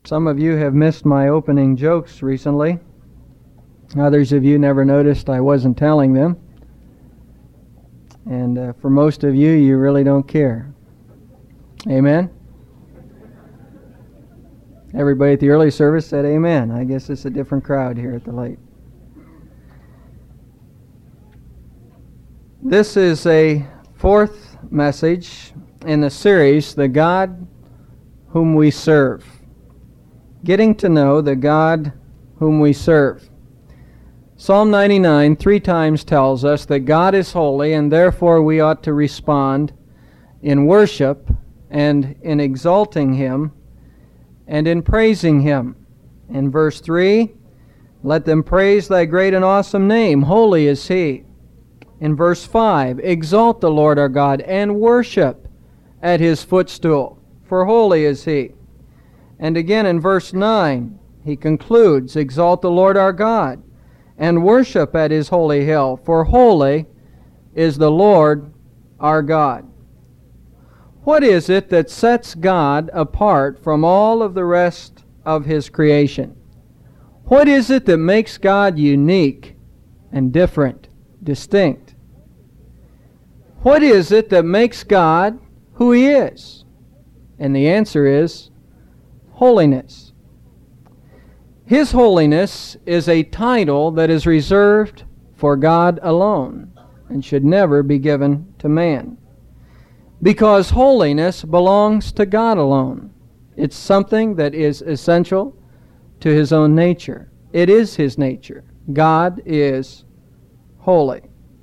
Some of you have missed my opening jokes recently. Others of you never noticed I wasn't telling them. And for most of you, you really don't care. Amen? Everybody at the early service said amen. I guess it's a different crowd here at the late. This is a fourth message in the series, The God Whom We Serve. Getting to know the God whom we serve. Psalm 99 3 times tells us that God is holy, and therefore we ought to respond in worship and in exalting Him and in praising Him. In verse 3, let them praise Thy great and awesome name. Holy is He. In verse 5, exalt the Lord our God and worship at His footstool, for holy is He. And again in verse 9, he concludes, exalt the Lord our God and worship at His holy hill, for holy is the Lord our God. What is it that sets God apart from all of the rest of His creation? What is it that makes God unique and different, distinct? What is it that makes God who He is? And the answer is holiness. His holiness is a title that is reserved for God alone and should never be given to man. Because holiness belongs to God alone. It's something that is essential to His own nature. It is His nature. God is holy.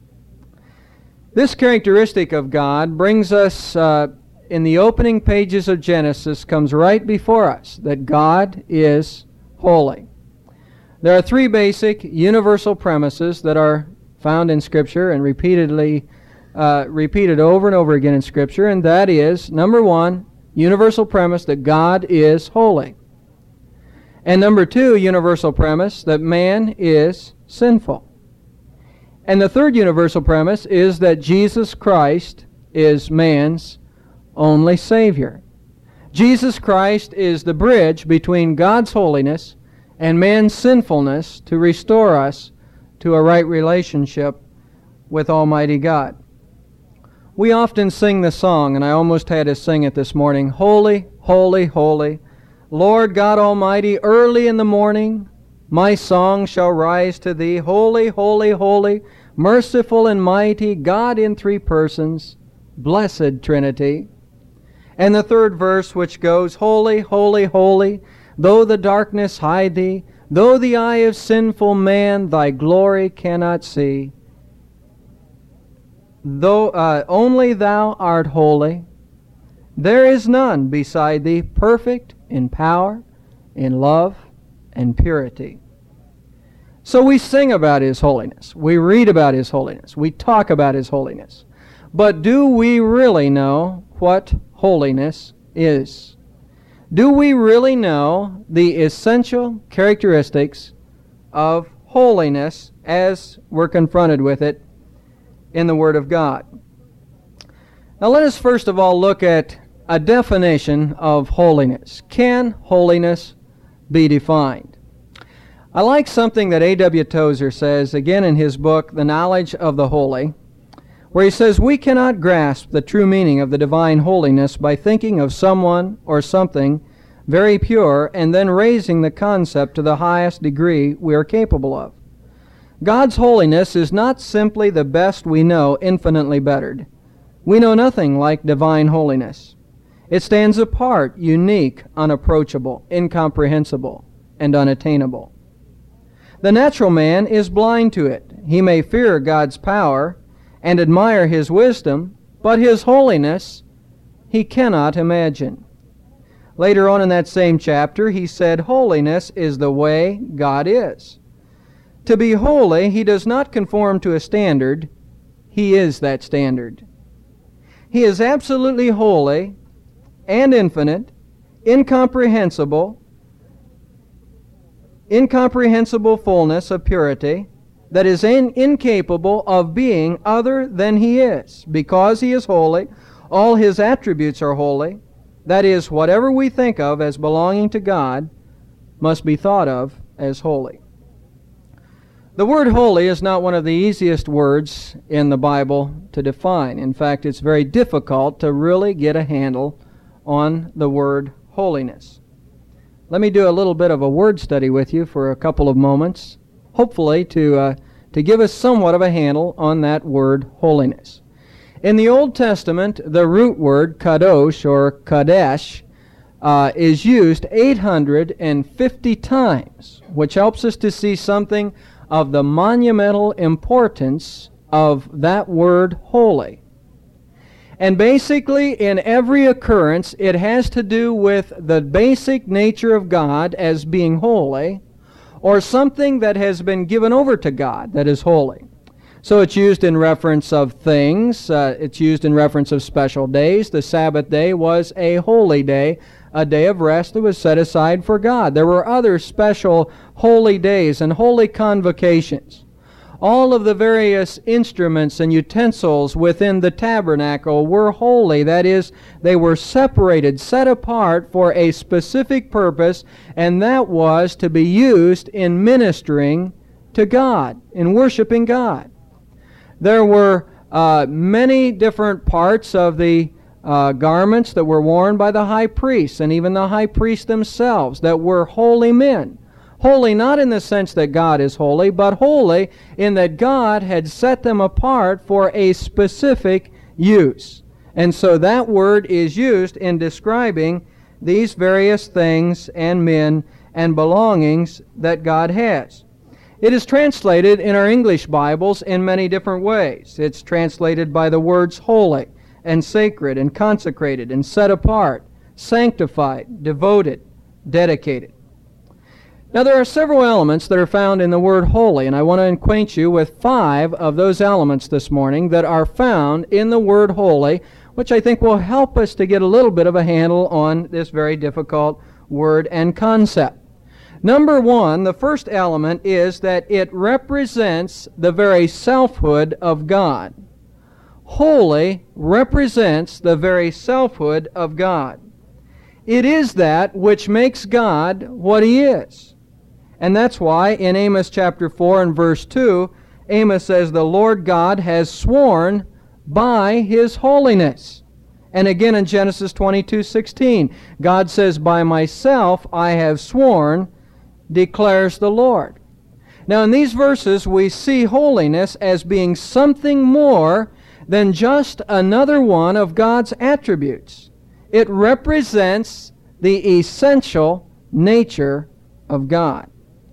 This characteristic of God brings us in the opening pages of Genesis, comes right before us, that God is holy. There are three basic universal premises that are found in Scripture and repeated over and over again in Scripture, and that is, number one, universal premise that God is holy. And number two, universal premise that man is sinful. And the third universal premise is that Jesus Christ is man's only Savior. Jesus Christ is the bridge between God's holiness and man's sinfulness to restore us to a right relationship with Almighty God. We often sing the song, and I almost had to sing it this morning, Holy, holy, holy, Lord God Almighty, early in the morning my song shall rise to Thee. Holy, holy, holy, merciful and mighty, God in three persons, blessed Trinity. And the third verse, which goes, Holy, holy, holy, though the darkness hide Thee, though the eye of sinful man Thy glory cannot see, though only Thou art holy, there is none beside Thee, perfect in power, in love, and purity. So we sing about His holiness. We read about His holiness. We talk about His holiness. But do we really know what holiness is? Do we really know the essential characteristics of holiness as we're confronted with it in the Word of God? Now let us first of all look at a definition of holiness. Can holiness be defined? I like something that A.W. Tozer says, again in his book, The Knowledge of the Holy, where he says, we cannot grasp the true meaning of the divine holiness by thinking of someone or something very pure and then raising the concept to the highest degree we are capable of. God's holiness is not simply the best we know, infinitely bettered. We know nothing like divine holiness. It stands apart, unique, unapproachable, incomprehensible, and unattainable. The natural man is blind to it. He may fear God's power and admire His wisdom, but His holiness he cannot imagine. Later on in that same chapter, he said, holiness is the way God is. To be holy, He does not conform to a standard. He is that standard. He is absolutely holy and infinite, incomprehensible fullness of purity that is incapable of being other than He is. Because He is holy, all His attributes are holy, That is, whatever we think of as belonging to God must be thought of as holy. The word holy is not one of the easiest words in the Bible to define. In fact, it's very difficult to really get a handle on the word holiness. Let me do a little bit of a word study with you for a couple of moments, hopefully to give us somewhat of a handle on that word holiness. In the Old Testament, the root word kadosh or kadesh is used 850 times, which helps us to see something of the monumental importance of that word holy. And basically, in every occurrence, it has to do with the basic nature of God as being holy, or something that has been given over to God that is holy. So it's used in reference of things. It's used in reference of special days. The Sabbath day was a holy day, a day of rest that was set aside for God. There were other special holy days and holy convocations. All of the various instruments and utensils within the tabernacle were holy. That is, they were separated, set apart for a specific purpose, and that was to be used in ministering to God, in worshiping God. There were many different parts of the garments that were worn by the high priests and even the high priests themselves that were holy men. Holy not in the sense that God is holy, but holy in that God had set them apart for a specific use. And so that word is used in describing these various things and men and belongings that God has. It is translated in our English Bibles in many different ways. It's translated by the words holy and sacred and consecrated and set apart, sanctified, devoted, dedicated. Now there are several elements that are found in the word holy, and I want to acquaint you with 5 of those elements this morning that are found in the word holy, which I think will help us to get a little bit of a handle on this very difficult word and concept. Number 1, the first element is that it represents the very selfhood of God. Holy represents the very selfhood of God. It is that which makes God what He is. And that's why in Amos chapter 4 and verse 2, Amos says, "The Lord God has sworn by His holiness." And again in Genesis 22:16, God says, "By myself I have sworn, declares the Lord." Now in these verses we see holiness as being something more than just another one of God's attributes. It represents the essential nature of God.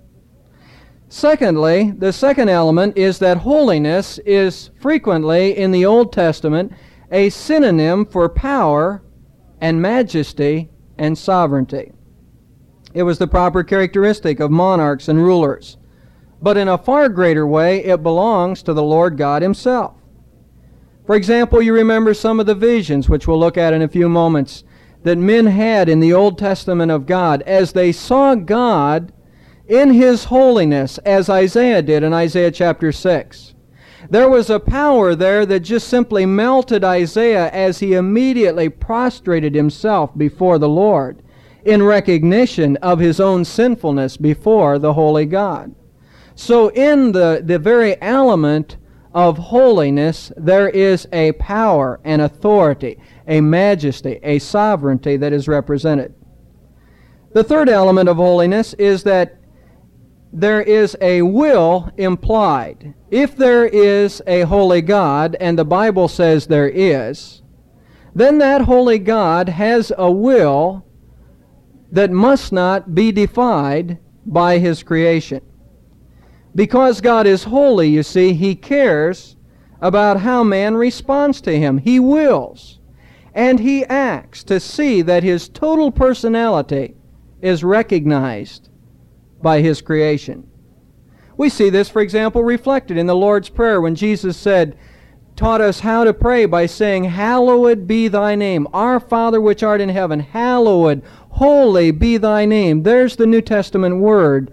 Secondly, the second element is that holiness is frequently in the Old Testament a synonym for power and majesty and sovereignty. It was the proper characteristic of monarchs and rulers. But in a far greater way, it belongs to the Lord God Himself. For example, you remember some of the visions, which we'll look at in a few moments, that men had in the Old Testament of God as they saw God in His holiness, as Isaiah did in Isaiah chapter 6. There was a power there that just simply melted Isaiah as he immediately prostrated himself before the Lord in recognition of his own sinfulness before the holy God. So in the very element of holiness, there is a power, an authority, a majesty, a sovereignty that is represented. The third element of holiness is that there is a will implied. If there is a holy God, and the Bible says there is, then that holy God has a will that must not be defied by His creation. Because God is holy, you see, He cares about how man responds to Him. He wills, and He acts to see that His total personality is recognized by His creation. We see this, for example, reflected in the Lord's Prayer when Jesus taught us how to pray by saying, "Hallowed be Thy name. Our Father which art in heaven, hallowed, holy be Thy name." There's the New Testament word.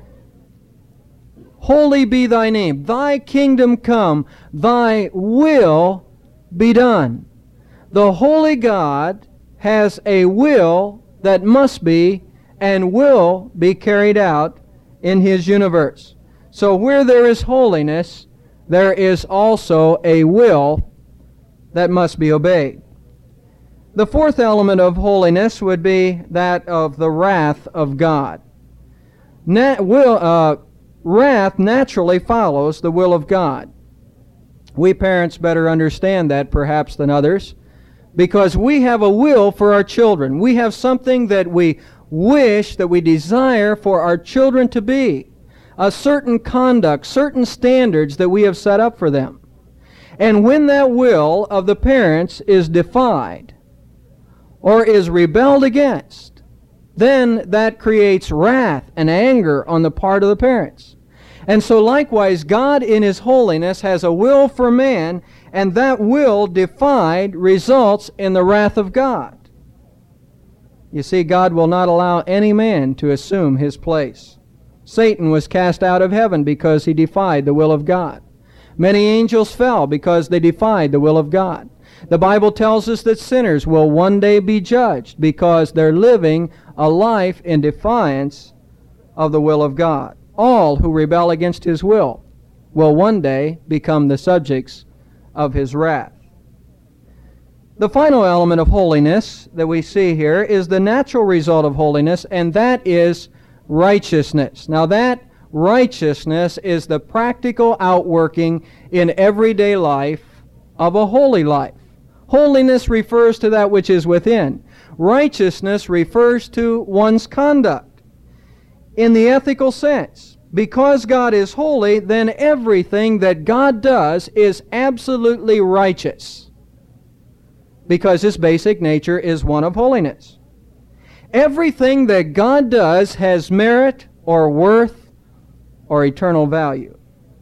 Holy be Thy name. Thy kingdom come. Thy will be done. The holy God has a will that must be and will be carried out in His universe. So where there is holiness, there is also a will that must be obeyed. The fourth element of holiness would be that of the wrath of God. Wrath naturally follows the will of God. We parents better understand that perhaps than others, because we have a will for our children. We have something that we wish, that we desire for our children to be, a certain conduct, certain standards that we have set up for them. And when that will of the parents is defied or is rebelled against, then that creates wrath and anger on the part of the parents. And so likewise, God in His holiness has a will for man, and that will defied results in the wrath of God. You see, God will not allow any man to assume his place. Satan was cast out of heaven because he defied the will of God. Many angels fell because they defied the will of God. The Bible tells us that sinners will one day be judged because they're living a life in defiance of the will of God. All who rebel against His will one day become the subjects of His wrath. The final element of holiness that we see here is the natural result of holiness, and that is righteousness. Now that righteousness is the practical outworking in everyday life of a holy life. Holiness refers to that which is within. Righteousness refers to one's conduct. In the ethical sense, because God is holy, then everything that God does is absolutely righteous, because His basic nature is one of holiness. Everything that God does has merit or worth or eternal value.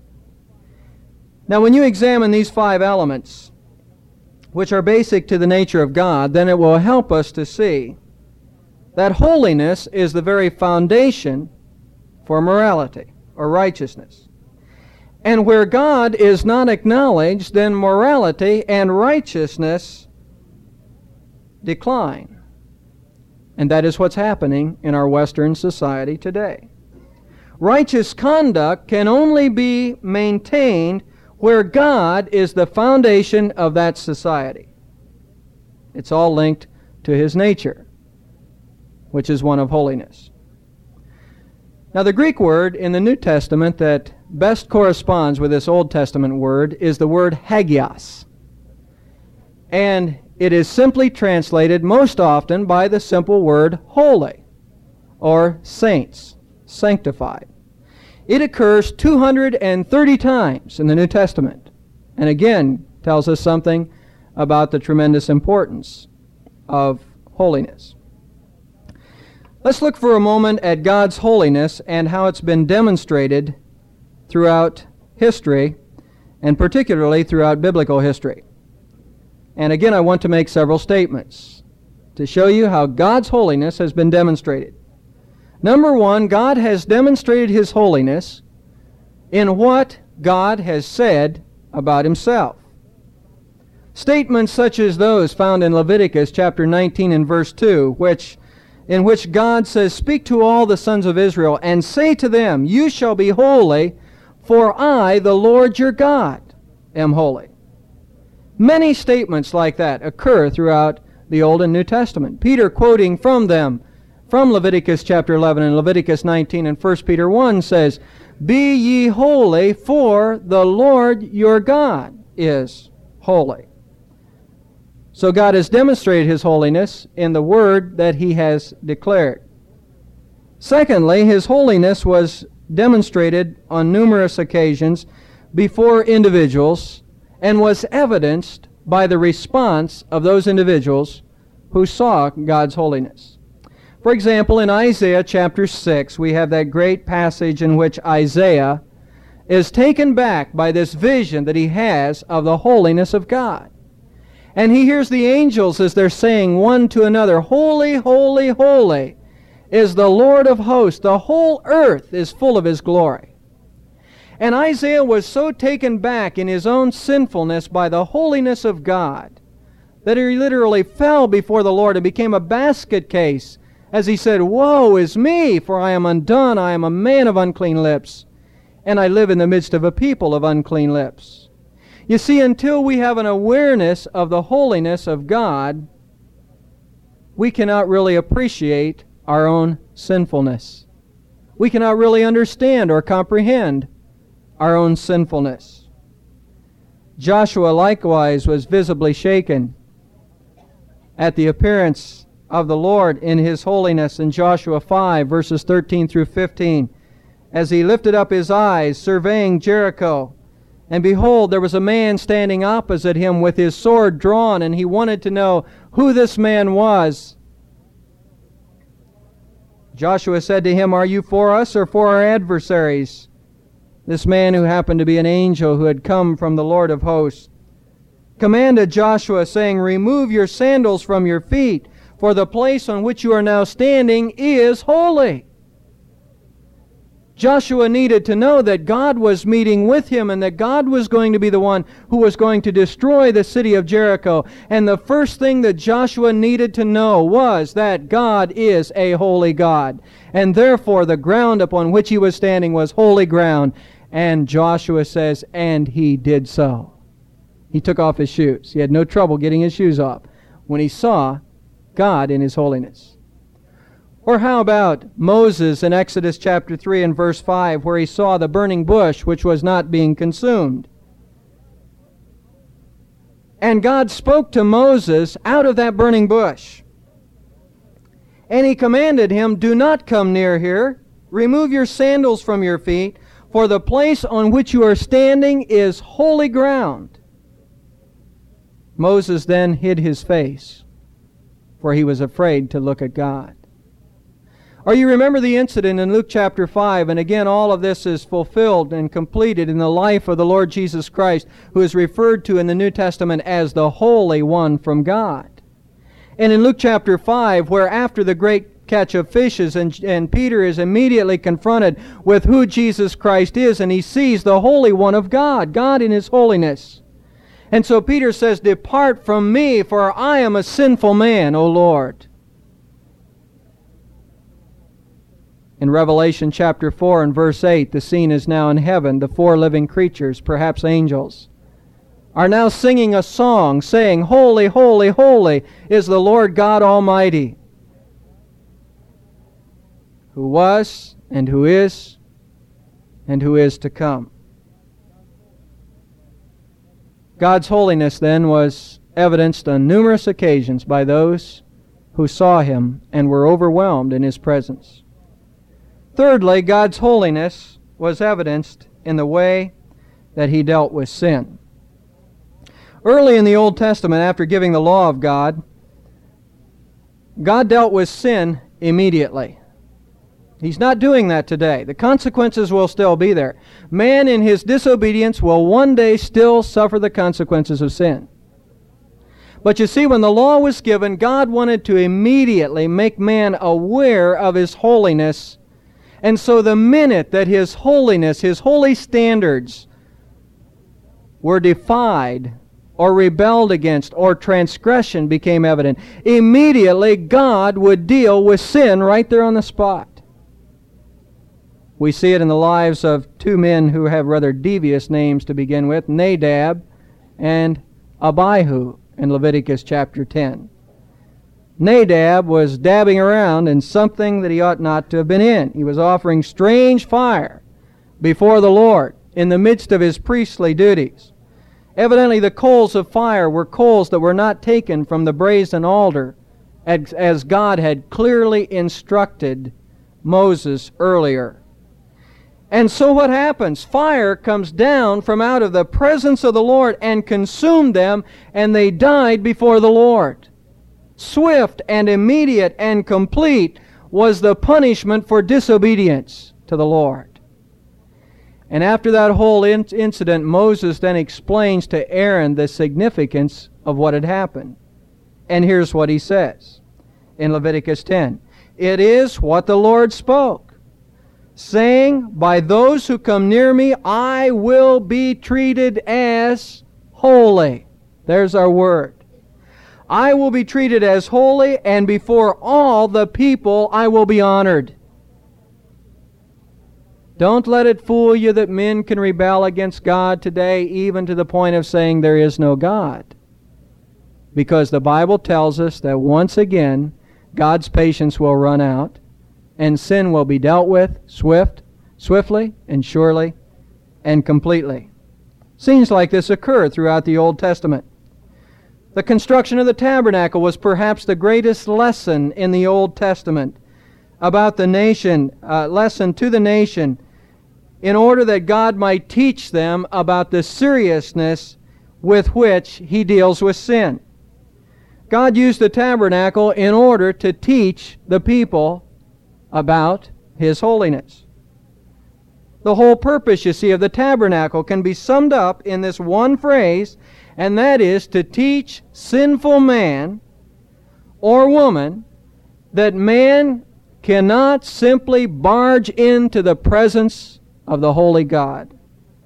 Now, when you examine these five elements, which are basic to the nature of God, then it will help us to see that holiness is the very foundation for morality or righteousness. And where God is not acknowledged, then morality and righteousness decline. And that is what's happening in our Western society today. Righteous conduct can only be maintained where God is the foundation of that society. It's all linked to His nature, which is one of holiness. Now, the Greek word in the New Testament that best corresponds with this Old Testament word is the word hagios. And it is simply translated most often by the simple word holy, or saints, sanctified. It occurs 230 times in the New Testament, and again tells us something about the tremendous importance of holiness. Let's look for a moment at God's holiness and how it's been demonstrated throughout history, and particularly throughout biblical history. And again, I want to make several statements to show you how God's holiness has been demonstrated. Number one, God has demonstrated His holiness in what God has said about Himself. Statements such as those found in Leviticus chapter 19 and verse 2, in which God says, "Speak to all the sons of Israel, and say to them, You shall be holy, for I, the Lord your God, am holy." Many statements like that occur throughout the Old and New Testament. Peter quoting from them, from Leviticus chapter 11 and Leviticus 19 and 1 Peter 1 says, "Be ye holy, for the Lord your God is holy." So God has demonstrated His holiness in the Word that He has declared. Secondly, His holiness was demonstrated on numerous occasions before individuals and was evidenced by the response of those individuals who saw God's holiness. For example, in Isaiah chapter 6, we have that great passage in which Isaiah is taken back by this vision that he has of the holiness of God. And he hears the angels as they're saying one to another, "Holy, holy, holy is the Lord of hosts. The whole earth is full of His glory." And Isaiah was so taken back in his own sinfulness by the holiness of God that he literally fell before the Lord and became a basket case as he said, "Woe is me, for I am undone, I am a man of unclean lips, and I live in the midst of a people of unclean lips." You see, until we have an awareness of the holiness of God, we cannot really appreciate our own sinfulness. We cannot really understand or comprehend our own sinfulness. Joshua likewise was visibly shaken at the appearance of the Lord in His holiness in Joshua 5, verses 13 through 15, as he lifted up his eyes, surveying Jericho. And behold, there was a man standing opposite him with his sword drawn, and he wanted to know who this man was. Joshua said to him, "Are you for us or for our adversaries?" This man, who happened to be an angel who had come from the Lord of hosts, commanded Joshua, saying, "Remove your sandals from your feet, for the place on which you are now standing is holy." Joshua needed to know that God was meeting with him and that God was going to be the one who was going to destroy the city of Jericho. And the first thing that Joshua needed to know was that God is a holy God. And therefore the ground upon which he was standing was holy ground. And Joshua says, and he did so. He took off his shoes. He had no trouble getting his shoes off when he saw God in His holiness. Or how about Moses in Exodus chapter 3 and verse 5, where he saw the burning bush which was not being consumed? And God spoke to Moses out of that burning bush. And He commanded him, "Do not come near here. Remove your sandals from your feet, for the place on which you are standing is holy ground." Moses then hid his face, for he was afraid to look at God. Or you remember the incident in Luke chapter 5, and again all of this is fulfilled and completed in the life of the Lord Jesus Christ, who is referred to in the New Testament as the Holy One from God. And in Luke chapter 5, where after the great catch of fishes, and Peter is immediately confronted with who Jesus Christ is, and he sees the Holy One of God, God in His holiness. And so Peter says, "Depart from me, for I am a sinful man, O Lord." In Revelation chapter 4 and verse 8, the scene is now in heaven. The four living creatures, perhaps angels, are now singing a song, saying, "Holy, holy, holy is the Lord God Almighty, who was, and who is to come." God's holiness then was evidenced on numerous occasions by those who saw Him and were overwhelmed in His presence. Thirdly, God's holiness was evidenced in the way that He dealt with sin. Early in the Old Testament, after giving the law of God, God dealt with sin immediately. He's not doing that today. The consequences will still be there. Man in his disobedience will one day still suffer the consequences of sin. But you see, when the law was given, God wanted to immediately make man aware of His holiness. And so the minute that His holiness, His holy standards were defied or rebelled against or transgression became evident, immediately God would deal with sin right there on the spot. We see it in the lives of two men who have rather devious names to begin with, Nadab and Abihu in Leviticus chapter 10. Nadab was dabbing around in something that he ought not to have been in. He was offering strange fire before the Lord in the midst of his priestly duties. Evidently the coals of fire were coals that were not taken from the brazen altar, as God had clearly instructed Moses earlier. And so what happens? Fire comes down from out of the presence of the Lord and consumed them, and they died before the Lord. Swift and immediate and complete was the punishment for disobedience to the Lord. And after that whole incident, Moses then explains to Aaron the significance of what had happened. And here's what he says in Leviticus 10. "It is what the Lord spoke, saying, by those who come near me, I will be treated as holy." There's our word. I will be treated as holy, and before all the people I will be honored. Don't let it fool you that men can rebel against God today, even to the point of saying there is no God. Because the Bible tells us that once again, God's patience will run out, and sin will be dealt with swiftly and surely and completely. Scenes like this occur throughout the Old Testament. The construction of the tabernacle was perhaps the greatest lesson in the Old Testament about the nation, lesson to the nation, in order that God might teach them about the seriousness with which He deals with sin. God used the tabernacle in order to teach the people about His holiness. The whole purpose, you see, of the tabernacle can be summed up in this one phrase, and that is to teach sinful man or woman that man cannot simply barge into the presence of the holy God.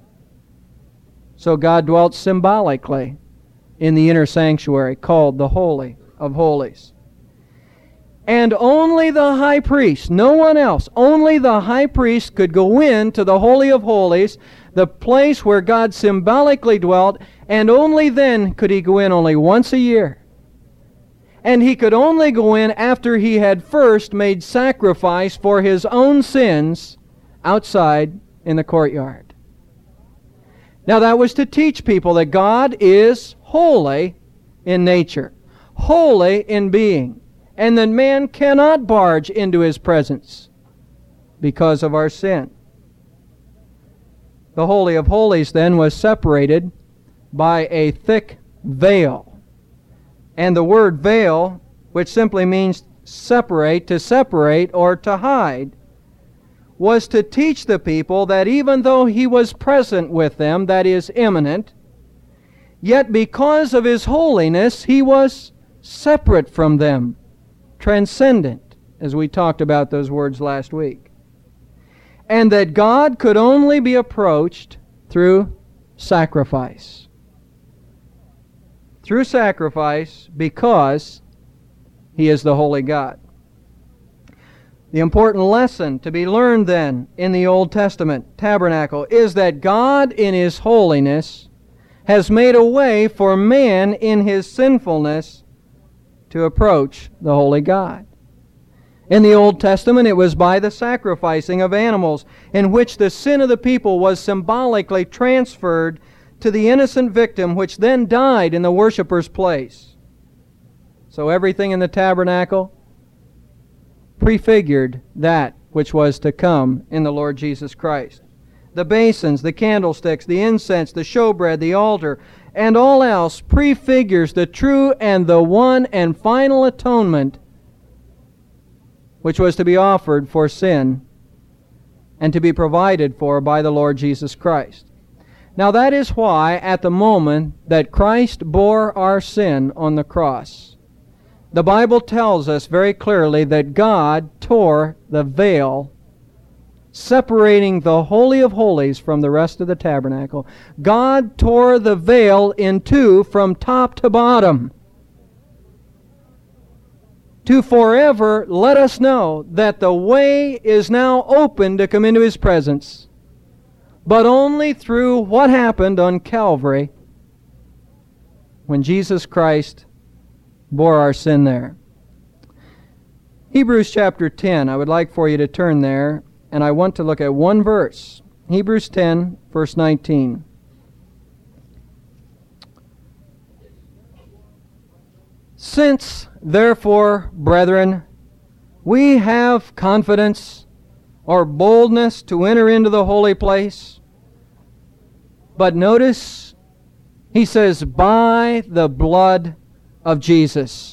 So God dwelt symbolically in the inner sanctuary called the Holy of Holies. And only the high priest, no one else, only the high priest could go into the Holy of Holies, the place where God symbolically dwelt, and only then could he go in only once a year. And he could only go in after he had first made sacrifice for his own sins outside in the courtyard. Now that was to teach people that God is holy in nature, holy in being, and that man cannot barge into His presence because of our sin. The Holy of Holies then was separated by a thick veil. And the word veil, which simply means separate, or to hide, was to teach the people that even though He was present with them, that is, immanent, yet because of His holiness, He was separate from them, transcendent, as we talked about those words last week. And that God could only be approached through sacrifice. Through sacrifice, because He is the holy God. The important lesson to be learned then in the Old Testament tabernacle is that God in His holiness has made a way for man in his sinfulness to approach the holy God. In the Old Testament, it was by the sacrificing of animals, in which the sin of the people was symbolically transferred to the innocent victim, which then died in the worshiper's place. So everything in the tabernacle prefigured that which was to come in the Lord Jesus Christ. The basins, the candlesticks, the incense, the showbread, the altar, and all else prefigures the true and the one and final atonement which was to be offered for sin and to be provided for by the Lord Jesus Christ. Now that is why at the moment that Christ bore our sin on the cross, the Bible tells us very clearly that God tore the veil separating the Holy of Holies from the rest of the tabernacle. God tore the veil in two from top to bottom to forever let us know that the way is now open to come into His presence, but only through what happened on Calvary when Jesus Christ bore our sin there. Hebrews chapter 10, I would like for you to turn there, and I want to look at one verse. Hebrews 10, verse 19. Since, therefore, brethren, we have confidence or boldness to enter into the holy place, but notice, he says, by the blood of Jesus.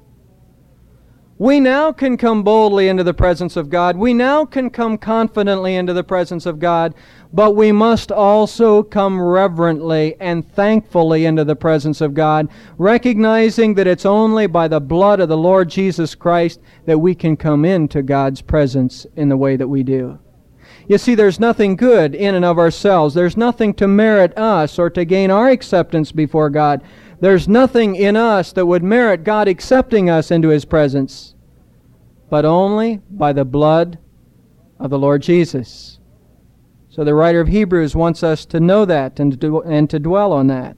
We now can come boldly into the presence of God. We now can come confidently into the presence of God, but we must also come reverently and thankfully into the presence of God, recognizing that it's only by the blood of the Lord Jesus Christ that we can come into God's presence in the way that we do. You see, there's nothing good in and of ourselves. There's nothing to merit us or to gain our acceptance before God. There's nothing in us that would merit God accepting us into His presence, but only by the blood of the Lord Jesus. So the writer of Hebrews wants us to know that and to dwell on that.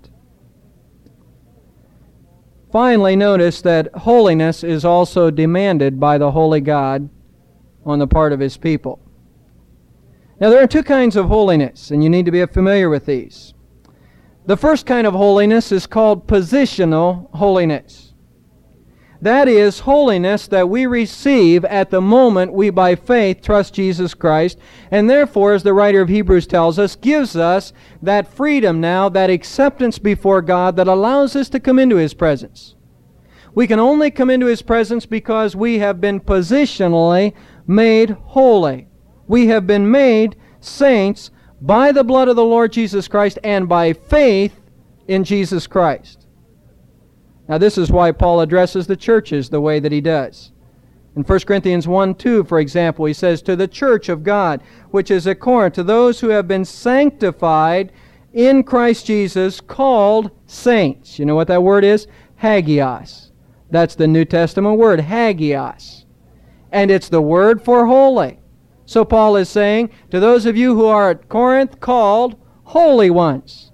Finally, notice that holiness is also demanded by the holy God on the part of His people. Now, there are two kinds of holiness, and you need to be familiar with these. The first kind of holiness is called positional holiness. That is holiness that we receive at the moment we by faith trust Jesus Christ, and therefore, as the writer of Hebrews tells us, gives us that freedom now, that acceptance before God that allows us to come into His presence. We can only come into His presence because we have been positionally made holy. We have been made saints by the blood of the Lord Jesus Christ and by faith in Jesus Christ. Now, this is why Paul addresses the churches the way that he does. In 1 Corinthians 1:2, for example, he says, "To the church of God, which is at Corinth, to those who have been sanctified in Christ Jesus, called saints." You know what that word is? Hagios. That's the New Testament word, hagios. And it's the word for holy. So Paul is saying, to those of you who are at Corinth, called holy ones.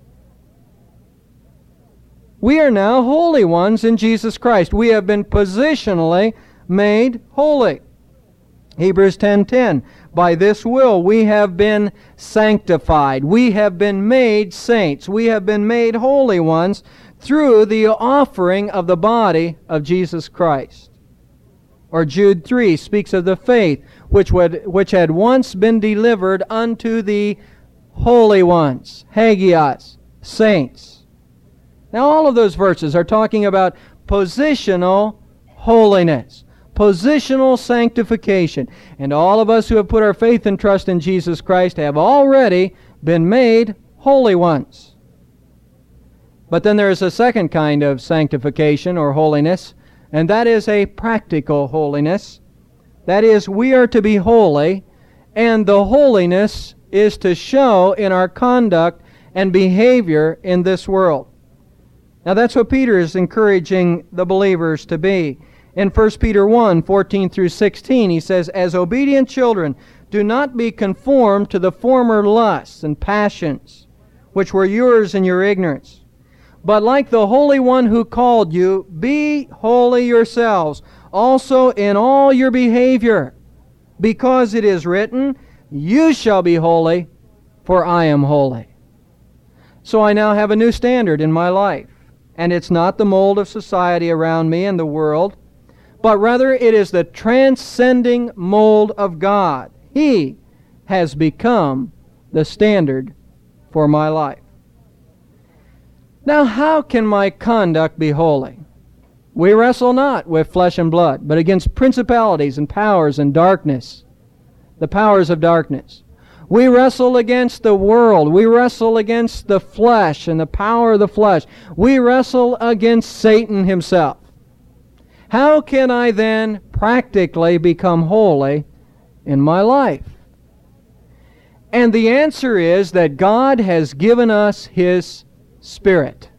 We are now holy ones in Jesus Christ. We have been positionally made holy. Hebrews 10:10, "By this will we have been sanctified." We have been made saints. We have been made holy ones through the offering of the body of Jesus Christ. Or Jude 3 speaks of the faith which had once been delivered unto the holy ones, hagios, saints. Now, all of those verses are talking about positional holiness, positional sanctification. And all of us who have put our faith and trust in Jesus Christ have already been made holy ones. But then there is a second kind of sanctification or holiness, and that is a practical holiness. That is, we are to be holy, and the holiness is to show in our conduct and behavior in this world. Now, that's what Peter is encouraging the believers to be. In 1 Peter 1:14 through 16, he says, "As obedient children, do not be conformed to the former lusts and passions, which were yours in your ignorance. But like the Holy One who called you, be holy yourselves, also in all your behavior, because it is written, 'You shall be holy, for I am holy.'" So I now have a new standard in my life. And it's not the mold of society around me and the world, but rather it is the transcending mold of God. He has become the standard for my life. Now, how can my conduct be holy? We wrestle not with flesh and blood, but against principalities and powers and darkness, the powers of darkness. We wrestle against the world. We wrestle against the flesh and the power of the flesh. We wrestle against Satan himself. How can I then practically become holy in my life? And the answer is that God has given us His Spirit.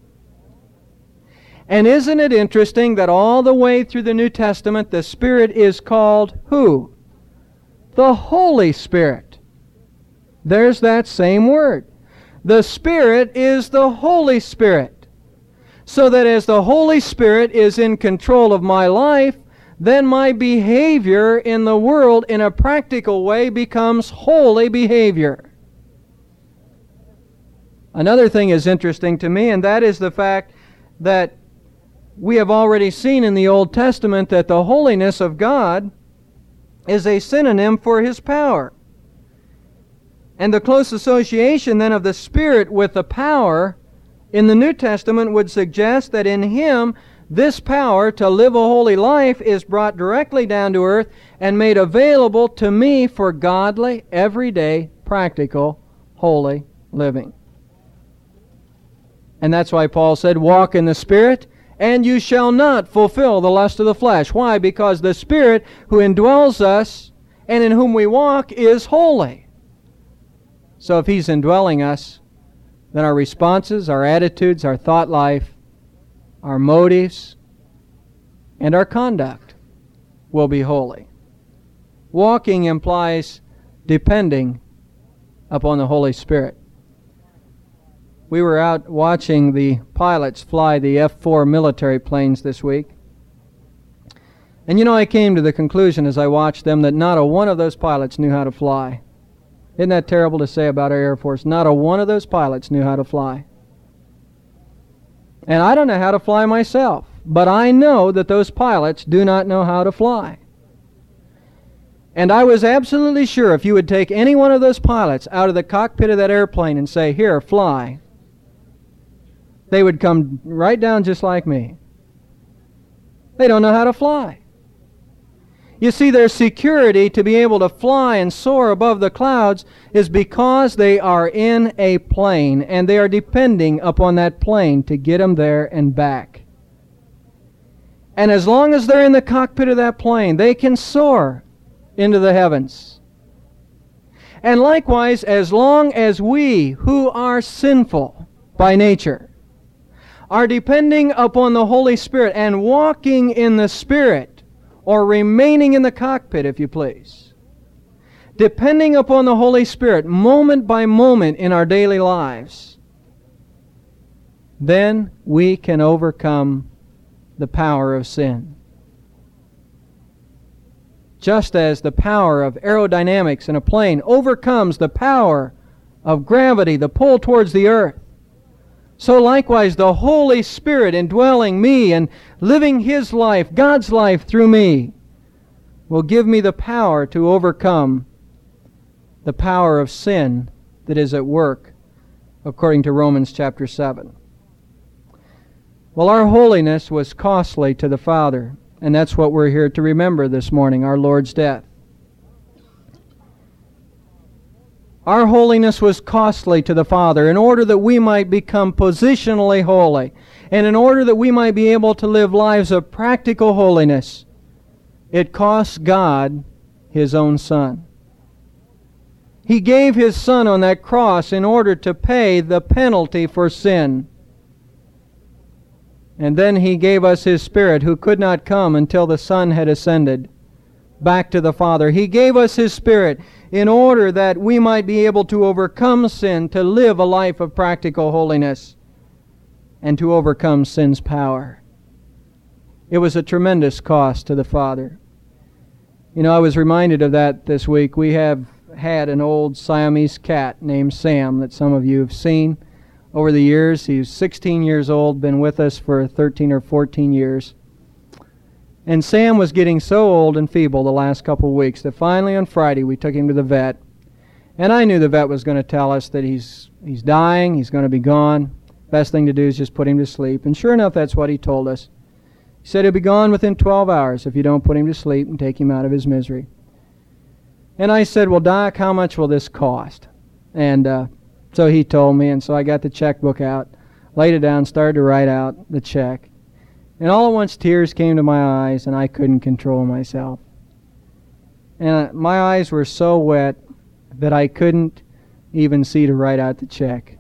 And isn't it interesting that all the way through the New Testament the Spirit is called who? The Holy Spirit. There's that same word. The Spirit is the Holy Spirit. So that as the Holy Spirit is in control of my life, then my behavior in the world in a practical way becomes holy behavior. Another thing is interesting to me, and that is the fact that we have already seen in the Old Testament that the holiness of God is a synonym for His power. And the close association then of the Spirit with the power in the New Testament would suggest that in Him, this power to live a holy life is brought directly down to earth and made available to me for godly, everyday, practical, holy living. And that's why Paul said, "Walk in the Spirit, and you shall not fulfill the lust of the flesh." Why? Because the Spirit who indwells us and in whom we walk is holy. So if He's indwelling us, then our responses, our attitudes, our thought life our motives, and our conduct will be holy. Walking implies depending upon the Holy Spirit. We were out watching the pilots fly the F-4 military planes this week. And you know, I came to the conclusion as I watched them that not a one of those pilots knew how to fly. Isn't that terrible to say about our Air Force? Not a one of those pilots knew how to fly. And I don't know how to fly myself, but I know that those pilots do not know how to fly. And I was absolutely sure if you would take any one of those pilots out of the cockpit of that airplane and say, "Here, fly," they would come right down just like me. They don't know how to fly. You see, their security to be able to fly and soar above the clouds is because they are in a plane, and they are depending upon that plane to get them there and back. And as long as they're in the cockpit of that plane, they can soar into the heavens. And likewise, as long as we, who are sinful by nature, are depending upon the Holy Spirit and walking in the Spirit, or remaining in the cockpit, if you please, depending upon the Holy Spirit moment by moment in our daily lives, then we can overcome the power of sin. Just as the power of aerodynamics in a plane overcomes the power of gravity, the pull towards the earth, so likewise the Holy Spirit indwelling me and living His life, God's life through me, will give me the power to overcome the power of sin that is at work, according to Romans chapter 7. Well, our holiness was costly to the Father, and that's what we're here to remember this morning, our Lord's death. Our holiness was costly to the Father in order that we might become positionally holy, and in order that we might be able to live lives of practical holiness. It cost God His own Son. He gave His Son on that cross in order to pay the penalty for sin. And then He gave us His Spirit, who could not come until the Son had ascended back to the Father. He gave us His Spirit in order that we might be able to overcome sin, to live a life of practical holiness, and to overcome sin's power. It was a tremendous cost to the Father. You know, I was reminded of that this week. We have had an old Siamese cat named Sam that some of you have seen over the years. He's 16 years old, been with us for 13 or 14 years. And Sam was getting so old and feeble the last couple of weeks that finally on Friday we took him to the vet. And I knew the vet was going to tell us that he's dying, he's going to be gone. Best thing to do is just put him to sleep. And sure enough, that's what he told us. He said he'll be gone within 12 hours if you don't put him to sleep and take him out of his misery. And I said, "Well, Doc, how much will this cost?" And so he told me, and so I got the checkbook out, laid it down, started to write out the check. And all at once tears came to my eyes, and I couldn't control myself. And my eyes were so wet that I couldn't even see to write out the check.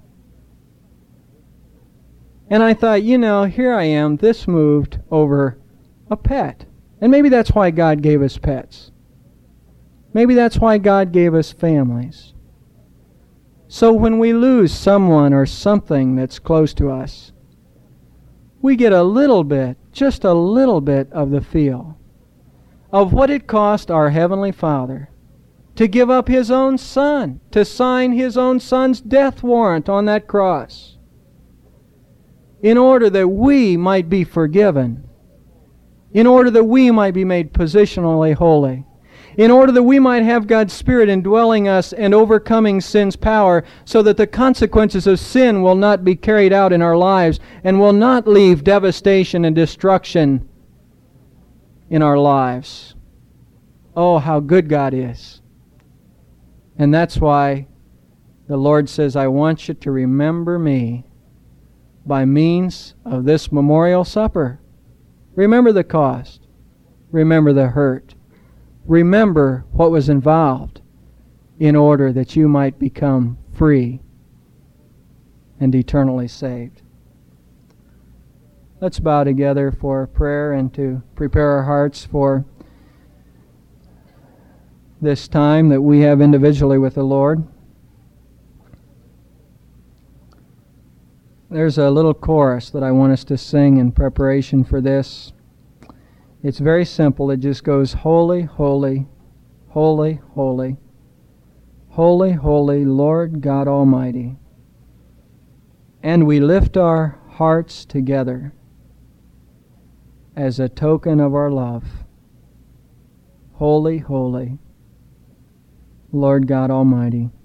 And I thought, you know, here I am, this moved over a pet. And maybe that's why God gave us pets. Maybe that's why God gave us families. So when we lose someone or something that's close to us, we get a little bit, just a little bit of the feel of what it cost our Heavenly Father to give up His own Son, to sign His own Son's death warrant on that cross, in order that we might be forgiven, in order that we might be made positionally holy, in order that we might have God's Spirit indwelling us and overcoming sin's power, so that the consequences of sin will not be carried out in our lives and will not leave devastation and destruction in our lives. Oh, how good God is. And that's why the Lord says, "I want you to remember me by means of this memorial supper." Remember the cost. Remember the hurt. Remember what was involved in order that you might become free and eternally saved. Let's bow together for prayer and to prepare our hearts for this time that we have individually with the Lord. There's a little chorus that I want us to sing in preparation for this. It's very simple. It just goes, holy, holy, holy, holy, holy, holy, Lord God Almighty. And we lift our hearts together as a token of our love. Holy, holy, Lord God Almighty.